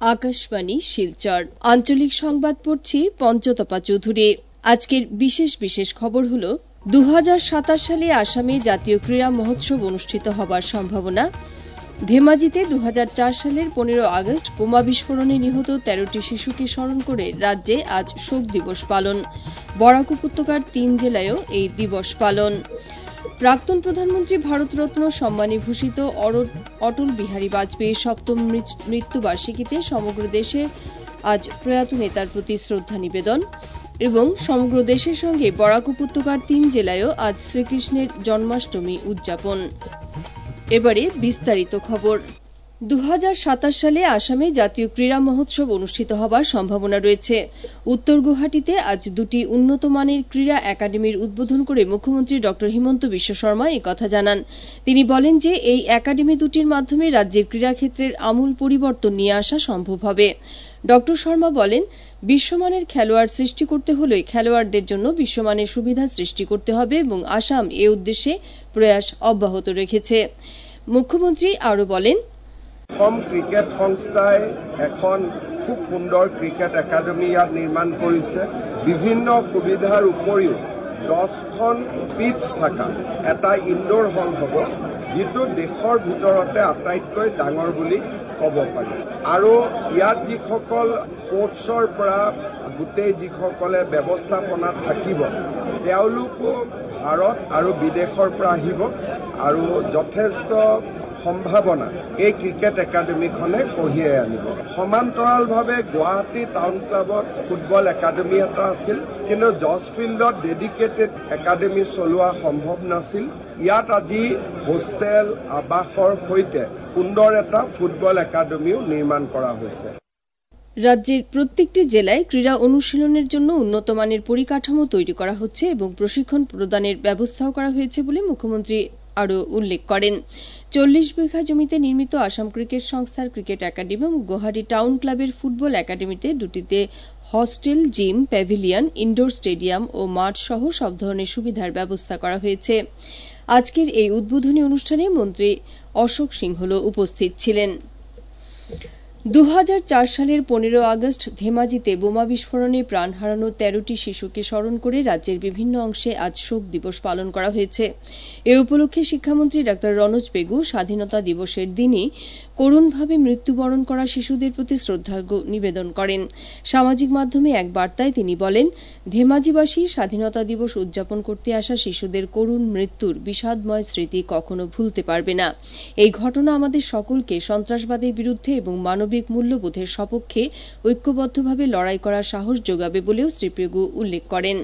আকাশবাণী শিলচর আঞ্চলিক সংবাদ পড়ছি পঞ্চতপা চৌধুরী। আজকের বিশেষ খবর হল 2027 সালে আসামে জাতীয় ক্রীড়া মহোৎসব অনুষ্ঠিত হবার সম্ভাবনা। ধেমাজিতে 2004 সালের 15 আগস্ট বোমা বিস্ফোরণে নিহত 13টি শিশুকে স্মরণ করে রাজ্যে আজ শোক দিবস পালন। বরাক উপত্যকার 3 জেলায়ও এই দিবস পালন। প্রাক্তন প্রধানমন্ত্রী ভারতরত্ন সম্মানে ভূষিত অটল বিহারী বাজপেয়ীর 7ম মৃত্যুবার্ষিকীতে সমগ্র দেশে আজ প্রয়াত নেতার প্রতি শ্রদ্ধা নিবেদন এবং সমগ্র দেশের সঙ্গে বরাক উপত্যকার 3 জেলায়ও আজ শ্রীকৃষ্ণের জন্মাষ্টমী উদযাপন। এবারে বিস্তারিত খবর। 2027 সালে আসামে জাতীয় ক্রীড়া মহোৎসব অনুষ্ঠিত হবার সম্ভাবনা রয়েছে। উত্তর গুয়াহাটিতে আজ 2টি উন্নত মানের ক্রীড়া একাডেমির উদ্বোধন করে মুখ্যমন্ত্রী ড হিমন্ত বিশ্ব শর্মা একথা জানান। তিনি বলেন যে এই একাডেমি দুটির মাধ্যমে রাজ্যের ক্রীড়াক্ষেত্রের আমূল পরিবর্তন নিয়ে আসা সম্ভব হবে। ড শর্মা বলেন, বিশ্বমানের খেলোয়াড় সৃষ্টি করতে হলে খেলোয়াড়দের জন্য বিশ্বমানের সুবিধা সৃষ্টি করতে হবে এবং আসাম এ উদ্দেশ্যে প্রয়াস অব্যাহত রেখেছে। মুখ্যমন্ত্রী আরও বলেন, অসম ক্ৰিকেট সংস্থাই এখন খুব সুন্দৰ ক্ৰিকেট একাডেমি ইয়াত নিৰ্মাণ কৰিছে। বিভিন্ন সুবিধাৰ উপৰিও 10খন পিচ থকা এটা ইনডোৰ হল হ'ব, যিটো দেশৰ ভিতৰতে আটাইতকৈ ডাঙৰ বুলি ক'ব পাৰি। আৰু ইয়াত যিসকল কোচৰ পৰা গোটেই যিসকলে ব্যৱস্থাপনাত থাকিব, তেওঁলোকো ভাৰত আৰু বিদেশৰ পৰা আহিব আৰু যথেষ্ট সম্ভাৱনা এই ক্ৰিকেট একাডেমিখনে কঢ়িয়াই আনিব। সমান্তৰালভাৱে গুৱাহাটী টাউন ক্লাবত ফুটবল একাডেমি এটা আছিল, কিন্তু জৰ্জ ফিল্ডত ডেডিকেটেড একাডেমি চলোৱা সম্ভৱ নাছিল। ইয়াত আজি হোষ্টেল আৱাসৰ সৈতে সুন্দৰ এটা ফুটবল একাডেমিও নিৰ্মাণ কৰা হৈছে। রাজ্যের প্রত্যেকটি জেলায় ক্রীড়া অনুশীলনের জন্য উন্নত মানের পরিকাঠামো তৈরি করা হচ্ছে এবং প্রশিক্ষণ প্রদানের ব্যবস্থাও করা হয়েছে বলে মুখ্যমন্ত্রী আরও উল্লেখ করেন। 40 বিঘা জমিতে নির্মিত আসাম ক্রিকেট সংস্থার ক্রিকেট একাডেমি এবং গুয়াহাটি টাউন ক্লাবের ফুটবল একাডেমিতে দুটিতে hostel, gym, pavilion, indoor stadium ও মাঠ সহ সব ধরনের সুবিধার ব্যবস্থা করা হয়েছে। আজকের এই উদ্বোধনী অনুষ্ঠানে মন্ত্রী অশোক সিংহল উপস্থিত ছিলেন। 2004 সালের 15 আগস্ট ধেমাজিতে বোমা বিস্ফোরণে প্রাণ হারানো 13টি শিশুকে স্মরণ করে রাজ্যের বিভিন্ন অংশে আজ শোক দিবস পালন করা হয়েছে। এ উপলক্ষে শিক্ষামন্ত্রী ডা রনোজ পেগু স্বাধীনতা দিবসের দিনই করুণভাবে মৃত্যুবরণ করা শিশুদের প্রতি শ্রদ্ধার্ঘ নিবেদন করেন। সামাজিক মাধ্যমে এক বার্তায় তিনি বলেন, ধেমাজিবাসী স্বাধীনতা দিবস উদযাপন করতে আসা শিশুদের করুণ মৃত্যুর বিষাদময় স্মৃতি কখনো ভুলতে পারবে না। এই ঘটনা আমাদের সকলকে সন্ত্রাসবাদের বিরুদ্ধে এবং মানবিক মূল্যবোধের সপক্ষে ঐক্যবদ্ধভাবে লড়াই করার সাহস যোগাবে বলেও শ্রী পেগু উল্লেখ করেন।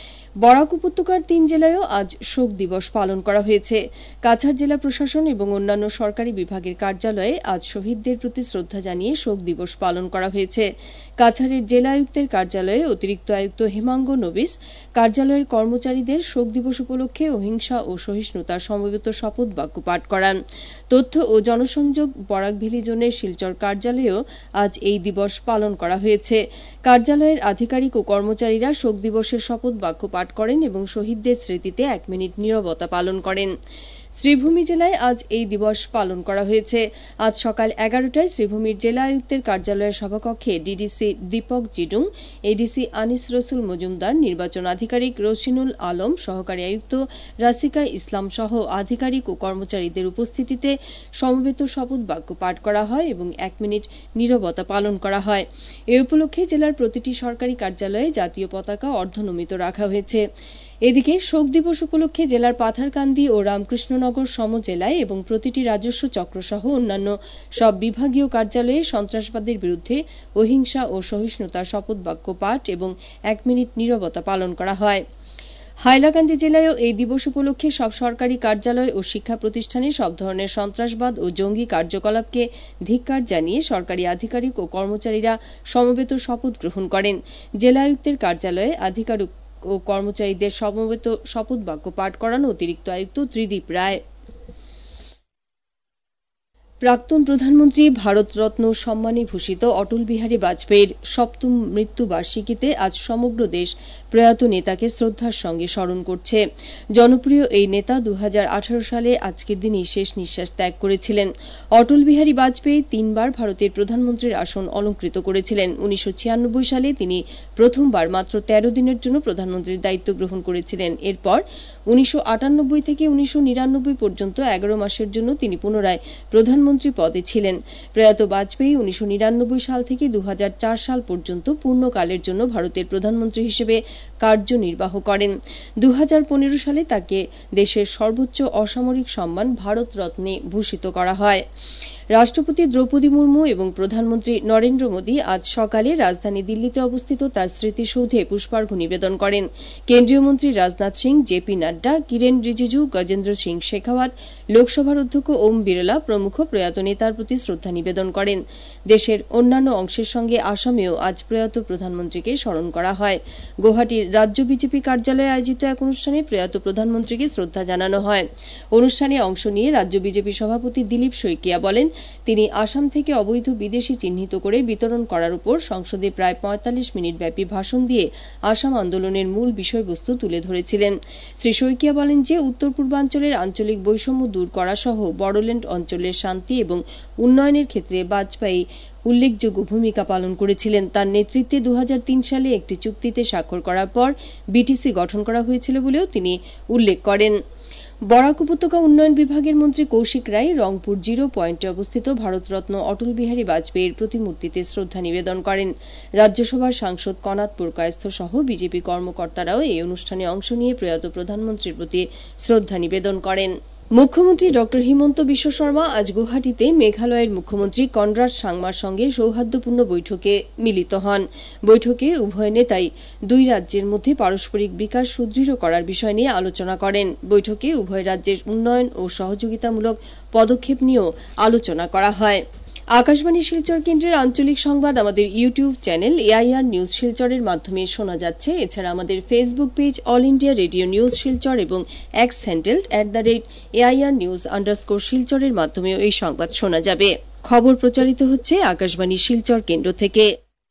বরাক উপত্যকার 3 জেলায়ও আজ শোক দিবস পালন করা হয়েছে। কাছাড় জেলা প্রশাসন এবং অন্যান্য সরকারি বিভাগের কার্যালয়ে আজ শহীদদের প্রতি শ্রদ্ধা জানিয়ে শোক দিবস পালন করা হয়েছে। কাছাড়ের জেলা আয়ুক্তের কার্যালয়ে অতিরিক্ত আয়ুক্ত হেমাঙ্গ নবিস কার্যালয়ের কর্মচারীদের শোক দিবস উপলক্ষে অহিংসা ও সহিষ্ণুতার সমবেত শপথ বাক্য পাঠ করান। তথ্য ও জনসংযোগ বরাক ভ্যালি জোনের শিলচর কার্যালয়েও আজ এই দিবস পালন করা হয়েছে। কার্যালয়ের আধিকারিক ও কর্মচারীরা শোক দিবসের শপথ বাক্য পাঠ করেন এবং শহীদদের স্মৃতিতে 1 মিনিট নীরবতা পালন করেন। শ্রীভূমি জেলায় আজ এই দিবস পালন করা হয়েছে। আজ সকাল 11টায় শ্রীভূমির জেলা আয়ুক্তের কার্যালয়ের সভাকক্ষে ডিডিসি দীপক জিডুং, এডিসি আনিস রসুল মজুমদার, নির্বাচন আধিকারিক রশিনুল আলম, সহকারী আয়ুক্ত রাসিকা ইসলাম সহ আধিকারিক ও কর্মচারীদের উপস্থিতিতে সমবেত শপথ বাক্য পাঠ করা হয় এবং 1 মিনিট নীরবতা পালন করা হয়। এ উপলক্ষে জেলার প্রতিটি সরকারি কার্যালয়ে জাতীয় পতাকা অর্ধনমিত রাখা হয়েছে। এদিকে শোক দিবস উপলক্ষে জেলার পাথারকান্দি ও রামকৃষ্ণনগর সমজেলায় এবং প্রতিটি রাজস্ব চক্র সহ অন্যান্য সব বিভাগীয় কার্যালয়ে সন্ত্রাসবাদের বিরুদ্ধে অহিংসা ও সহিষ্ণুতার শপথ বাক্য পাঠ এবং 1 মিনিট নীরবতা পালন করা হয়। হাইলাকান্দি জেলায়ও এই দিবস উপলক্ষে সব সরকারি কার্যালয় ও শিক্ষা প্রতিষ্ঠানে সব ধরনের সন্ত্রাসবাদ ও জঙ্গি কার্যকলাপকে ধিক্কার জানিয়ে সরকারি আধিকারিক ও কর্মচারীরা সমবেত শপথ গ্রহণ করেন। জেলা আয়ুক্তের কার্যালয়ে আধিকারিক ও কর্মচারীদের সমবেত শপথ বাক্য পাঠ করান অতিরিক্ত আয়ুক্ত ত্রিদীপ রায়। প্রাক্তন প্রধানমন্ত্রী ভারতরত্ন সম্মানে ভূষিত অটল বিহারী বাজপেয়ীর ৭ম মৃত্যুবার্ষিকীতে আজ সমগ্র দেশ প্রয়াত নেতাকে শ্রদ্ধার সঙ্গে স্মরণ করছে। জনপ্রিয় এই নেতা ২০১৮ সালে আজকের দিনই শেষ নিঃশ্বাস ত্যাগ করেছিলেন। অটল বিহারী বাজপেয়ী ৩ বার ভারতের প্রধানমন্ত্রীর আসন অলংকৃত করেছিলেন। ১৯৯৬ সালে তিনি প্রথমবার মাত্র ১৩ দিনের জন্য প্রধানমন্ত্রীর দায়িত্ব গ্রহণ করেছিলেন। এরপর ১৯৯৮ থেকে ১৯৯৯ পর্যন্ত ১১ মাসের জন্য তিনি পুনরায় প্রধানমন্ত্রী পদে ছিলেন। প্রয়াত বাজপেয়ী ১৯৯৯ সাল থেকে ২০০৪ সাল পর্যন্ত পূর্ণকালের জন্য ভারতের প্রধানমন্ত্রী হিসেবে কার্যনির্বাহ করেন। ২০১৫ সালে তাকে দেশের সর্বোচ্চ অসামরিক সম্মান ভারতরত্নে ভূষিত করা হয়। রাষ্ট্রপতি দ্রৌপদী মুর্মু এবং প্রধানমন্ত্রী নরেন্দ্র মোদী আজ সকালে রাজধানী দিল্লিতে অবস্থিত তার স্মৃতিসৌধে পুষ্পার্ঘ্য নিবেদন করেন। কেন্দ্রীয় মন্ত্রী রাজনাথ সিং, জেপি নাড্ডা, কিরেন রিজিজু, গজেন্দ্র সিং শেখাওয়াত, লোকসভার অধ্যক্ষ ওম বিরলা প্রমুখ প্রয়াত নেতার প্রতি শ্রদ্ধা নিবেদন করেন। দেশের অন্যান্য অংশের সঙ্গে আসামেও আজ প্রয়াত প্রধানমন্ত্রীকে স্মরণ করা হয়। গৌহাটির রাজ্য বিজেপি কার্যালয়ে আয়োজিত এক অনুষ্ঠানে প্রয়াত প্রধানমন্ত্রীকে শ্রদ্ধা জানানো হয়। অনুষ্ঠানে অংশ নিয়ে রাজ্য বিজেপি সভাপতি দিলীপ শইকিয়া বলেন, তিনি আসাম থেকে অবৈধ বিদেশী চিহ্নিত করে বিতরণ করার উপর সংসদে প্রায় ৪৫ মিনিট ব্যাপী ভাষণ দিয়ে আসাম আন্দোলনের মূল বিষয়বস্তু তুলে ধরেছিলেন। শ্রী শইকিয়া বলেন যে উত্তর পূর্বাঞ্চলের আঞ্চলিক বৈষম্য দূর করা সহ বড়োল্যান্ড অঞ্চলের শান্তি এবং উন্নয়নের ক্ষেত্রে বাজপেয়ী উল্লেখযোগ্য ভূমিকা পালন করেছিলেন। তার নেতৃত্বে ২০০৩ সালে একটি চুক্তিতে স্বাক্ষর করার পর বিটিসি গঠন করা হয়েছিল বলেও তিনি উল্লেখ করেন। বরাক উপত্যকা উন্নয়ন বিভাগের মন্ত্রী কৌশিক রায় রংপুর জিরো পয়েন্টে অবস্থিত ভারতরত্ন অটল বিহারী বাজপেয়ীর প্রতিমূর্তিতে শ্রদ্ধা নিবেদন করেন। রাজ্যসভার সাংসদ কনাদ পুরকায়স্থ সহ বিজেপি কর্মকর্তারাও এই অনুষ্ঠানে অংশ নিয়ে প্রয়াত প্রধানমন্ত্রীর প্রতি শ্রদ্ধা নিবেদন করেন। মুখ্যমন্ত্রী ড হিমন্ত বিশ্ব শর্মা আজ গুয়াহাটিতে মেঘালয়ের মুখ্যমন্ত্রী কনরাড সাংমার সঙ্গে সৌহার্দ্যপূর্ণ বৈঠকে মিলিত হন। বৈঠকে উভয় নেতাই দুই রাজ্যের মধ্যে পারস্পরিক বিকাশ সুদৃঢ় করার বিষয় নিয়ে আলোচনা করেন। বৈঠকে উভয় রাজ্যের উন্নয়ন ও সহযোগিতামূলক পদক্ষেপ নিয়েও আলোচনা করা হয়। আকাশবাণী শিলচর কেন্দ্রের আঞ্চলিক সংবাদ আমাদের ইউটিউব চ্যানেল এআইআর নিউজ শিলচরের মাধ্যমে শোনা যাচ্ছে। এছাড়া আমাদের Facebook page All India Radio news Silchar এবং এক্স হ্যান্ডেল @AIR News_শিলচরের মাধ্যমেও এই সংবাদ শোনা যাবে। খবর প্রচারিত হচ্ছে আকাশবাণী শিলচর কেন্দ্র থেকে।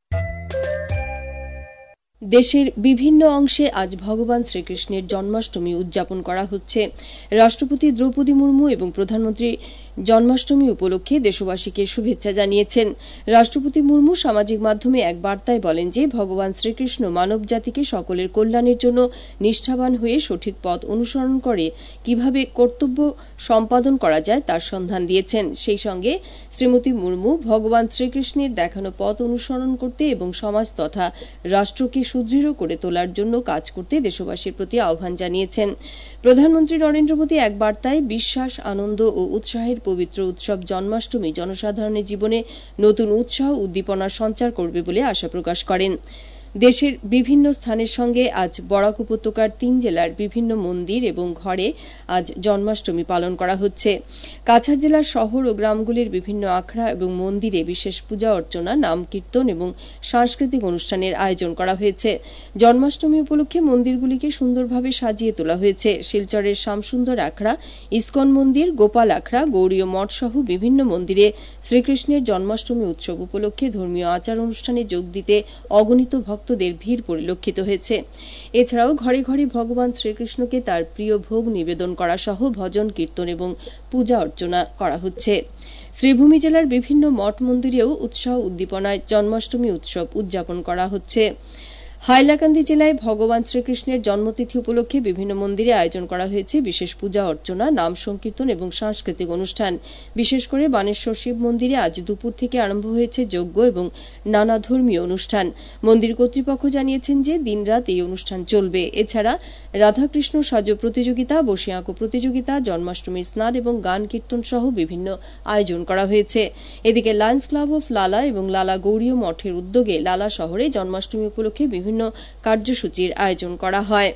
দেশের বিভিন্ন অংশে আজ ভগবান শ্রীকৃষ্ণের জন্মাষ্টমী উদযাপন করা হচ্ছে। রাষ্ট্রপতি দ্রৌপদী মুর্মু এবং প্রধানমন্ত্রী জন্মাষ্টমী উপলক্ষে দেশবাসীকে শুভেচ্ছা জানিয়েছেন। রাষ্ট্রপতি মুর্মু সামাজিক মাধ্যমে এক বার্তায় বলেন যে ভগবান শ্রীকৃষ্ণ মানব জাতিকে সকলের কল্যাণের জন্য নিষ্ঠাবান হয়ে সঠিক পথ অনুসরণ করে কিভাবে কর্তব্য সম্পাদন করা যায় তার সন্ধান দিয়েছেন। সেই সঙ্গে শ্রীমতী মুর্মু ভগবান শ্রীকৃষ্ণের দেখানো পথ অনুসরণ করতে এবং সমাজ তথা রাষ্ট্রকে সুদৃঢ় করে তোলার জন্য কাজ করতে দেশবাসীর প্রতি আহ্বান জানিয়েছেন। প্রধানমন্ত্রী নরেন্দ্র মোদী এক বার্তায় বিশ্বাস, আনন্দ ও উৎসাহের পবিত্র উৎসব জন্মাষ্টমী জনসাধারণের জীবনে নতুন উৎসাহ উদ্দীপনার সঞ্চার করবে বলে আশা প্রকাশ করেন। দেশের বিভিন্ন স্থানের সঙ্গে আজ বরাক উপত্যকার ৩ জেলার বিভিন্ন মন্দির এবং ঘরে আজ জন্মাষ্টমী পালন করা হচ্ছে। কাছাড় জেলার শহর ও গ্রামগুলির বিভিন্ন আখড়া এবং মন্দিরে বিশেষ পূজা অর্চনা, নাম কীর্তন এবং সাংস্কৃতিক অনুষ্ঠানের আয়োজন করা হয়েছে। জন্মাষ্টমী উপলক্ষে মন্দিরগুলিকে সুন্দরভাবে সাজিয়ে তোলা হয়েছে। শিলচরের শ্যামসুন্দর আখড়া, ইস্কন মন্দির, গোপাল আখড়া, গৌরীয় মঠ সহ বিভিন্ন মন্দিরে শ্রীকৃষ্ণের জন্মাষ্টমী উৎসব উপলক্ষে ধর্মীয় আচার অনুষ্ঠানে যোগ দিতে অগণিত ভক্তদের ভিড় পরিলক্ষিত হয়েছে। এছাড়াও ঘরে ঘরে ভগবান শ্রীকৃষ্ণকে তার প্রিয় ভোগ নিবেদন করা সহ ভজন কীর্তন এবং পূজা অর্চনা করা হচ্ছে। শ্রীভূমি জেলার বিভিন্ন মঠ মন্দিরেও উৎসাহ উদ্দীপনায় জন্মাষ্টমী উৎসব উদযাপন করা হচ্ছে। হাইলাকান্দি জেলায় ভগবান শ্রীকৃষ্ণের জন্মতিথি উপলক্ষে বিভিন্ন মন্দিরে আয়োজন করা হয়েছে বিশেষ পূজা অর্চনা, নাম সংকীর্তন এবং সাংস্কৃতিক অনুষ্ঠান। বিশেষ করে বানেশ্বর শিব মন্দিরে আজ দুপুর থেকে আরম্ভ হয়েছে যজ্ঞ এবং নানা ধর্মীয় অনুষ্ঠান। মন্দির কর্তৃপক্ষ জানিয়েছেন যে দিনরাত এই অনুষ্ঠান চলবে। এছাড়া রাধাকৃষ্ণ সাজ প্রতিযোগিতা, বসি আঁকো প্রতিযোগিতা, জন্মাষ্টমী স্নান এবং গান কীর্তন সহ বিভিন্ন আয়োজন করা হয়েছে। এদিকে লায়ন্স ক্লাব অফ লালা এবং লালা গৌরীয় মঠের উদ্যোগে লালা শহরে জন্মাষ্টমী উপলক্ষে বিভিন্ন কার্যসূচির আয়োজন করা হয়।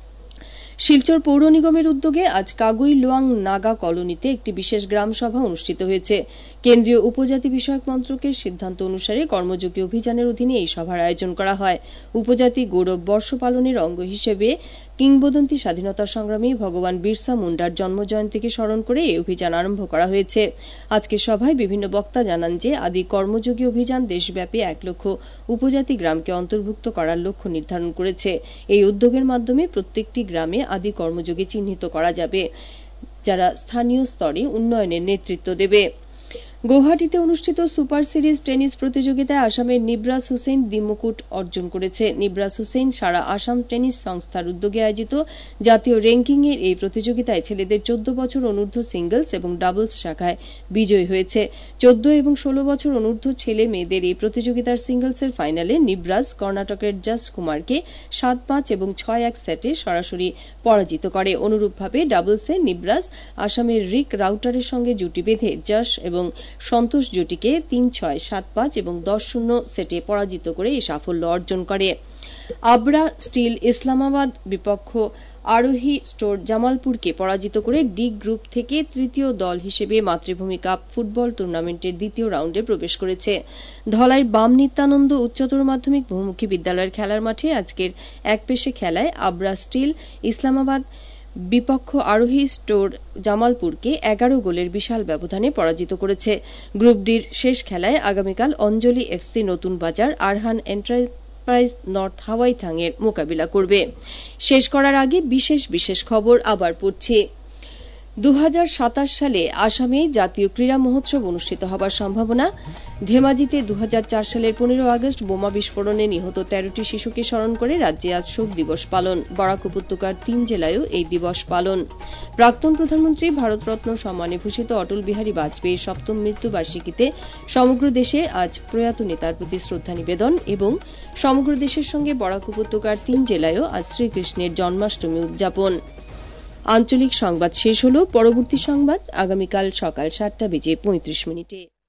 শিলচর পৌর নিগমের উদ্যোগে আজ কাগুই লোয়াং নাগা কলোনিতে একটি বিশেষ গ্রাম সভা অনুষ্ঠিত হয়েছে। কেন্দ্রীয় উপজাতি বিষয়ক মন্ত্রকের সিদ্ধান্ত অনুসারে কর্মযোগী অভিযানের অধীনে এই সভার আয়োজন করা হয়। উপজাতি গৌরব বর্ষ পালনের অঙ্গ হিসেবে কিংবদন্তি স্বাধীনতা সংগ্রামী ভগবান বিরসা মুন্ডার জন্মজয়ন্তীকে স্মরণ করে এই অভিযান আরম্ভ করা হয়েছে। আজকের সভায় বিভিন্ন বক্তা জানান যে আদি কর্মযোগী অভিযান দেশব্যাপী 1 লক্ষ উপজাতি গ্রামকে অন্তর্ভুক্ত করার লক্ষ্য নির্ধারণ করেছে। এই উদ্যোগের মাধ্যমে প্রত্যেকটি গ্রামে আদি কর্মযোগী চিহ্নিত করা যাবে, যারা স্থানীয় স্তরে উন্নয়নের নেতৃত্ব দেবে। গৌহাটিতে অনুষ্ঠিত সুপার সিরিজ টেনিস প্রতিযোগিতায় আসামের নিবরাজ হুসেইন দ্বিমুকুট অর্জন করেছে। নিবরাজ হুসেইন সারা আসাম টেনিস সংস্থার উদ্যোগে আয়োজিত জাতীয় র্যাঙ্কিংয়ের এই প্রতিযোগিতায় ছেলেদের 14 বছর অনূর্ধ্ব সিঙ্গলস এবং ডাবলস শাখায় বিজয়ী হয়েছে। 14 এবং 16 বছর অনূর্ধ্ব ছেলে মেয়েদের এই প্রতিযোগিতার সিঙ্গলসের ফাইনালে নিবরাজ কর্ণাটকের জাস কুমারকে 7-5 এবং 6-1 সেটে সরাসরি পরাজিত করে। অনুরূপভাবে ডাবলসে নিবরাজ আসামের রিক রাউটারের সঙ্গে জুটি বেঁধে জাস এবং সন্তোষ জুটিকে 3-6, 7-5 এবং 10-0 সেটে পরাজিত করে এই সাফল্য অর্জন করে। আবরা স্টিল ইসলামাবাদ বিপক্ষ আরোহী স্টোর জামালপুরকে পরাজিত করে ডি গ্রুপ থেকে তৃতীয় দল হিসেবে মাতৃভূমি কাপ ফুটবল টুর্নামেন্টের দ্বিতীয় রাউন্ডে প্রবেশ করেছে। ধলাই বাম নিত্যানন্দ উচ্চতর মাধ্যমিক বহুমুখী বিদ্যালয়ের খেলার মাঠে আজকের একপেশে খেলায় আবরা স্টিল ইসলামাবাদ বিপক্ষ আরোহী স্টোর জামালপুরকে 11 গোলের বিশাল ব্যবধানে পরাজিত করেছে। গ্রুপ ডির শেষ খেলায় আগামীকাল অঞ্জলি এফসি নতুন বাজার আরহান এন্টারপ্রাইজ নর্থ হাওয়াইথাং এর মোকাবিলা করবে। শেষ করার আগে বিশেষ খবর আবার পড়ছি। 2027 সালে আসামে জাতীয় ক্রীড়া মহোৎসব অনুষ্ঠিত হবার সম্ভাবনা। ধেমাজিতে 2004 সালের 15 আগস্ট বোমা বিস্ফোরণে নিহত 13টি শিশুকে স্মরণ করে রাজ্যে আজ শোক দিবস পালন। বরাক উপত্যকার 3 জেলায়ও এই দিবস পালন। প্রাক্তন প্রধানমন্ত্রী ভারতরত্ন সম্মানে ভূষিত অটল বিহারী বাজপেয়ীর 7ম মৃত্যুবার্ষিকীতে সমগ্র দেশে আজ প্রয়াত নেতার প্রতি শ্রদ্ধা নিবেদন এবং সমগ্র দেশের সঙ্গে বরাক উপত্যকার 3 জেলায়ও আজ শ্রীকৃষ্ণের জন্মাষ্টমী উদযাপন। আঞ্চলিক সংবাদ শেষ হল। পরবর্তী সংবাদ আগামীকাল সকাল 7:35 মিনিটে।